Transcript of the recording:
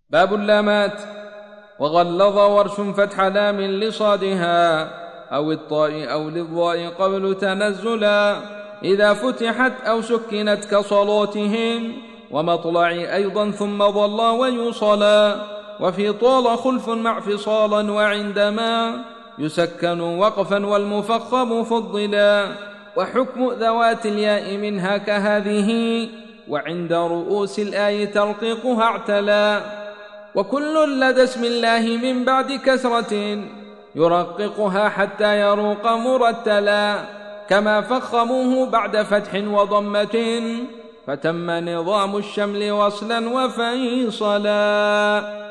باب اللامات. وغلظ ورش فتح لام لصادها أو الطاء أو للضاء قبل تنزلا إذا فتحت أو سكنت كصلاتهم ومطلع أيضا ثم ظل ويوصلا وفي طال خلف مع فصالا وعندما يسكن وقفا والمفخم فضلا وحكم ذوات الياء منها كهذه وعند رؤوس الآي ترقيقها اعتلا وكل لدى اسم الله من بعد كسرة يرققها حتى يروق مرتلا كما فخموه بعد فتح وضمة فتم نظام الشمل وصلا وفيصلا.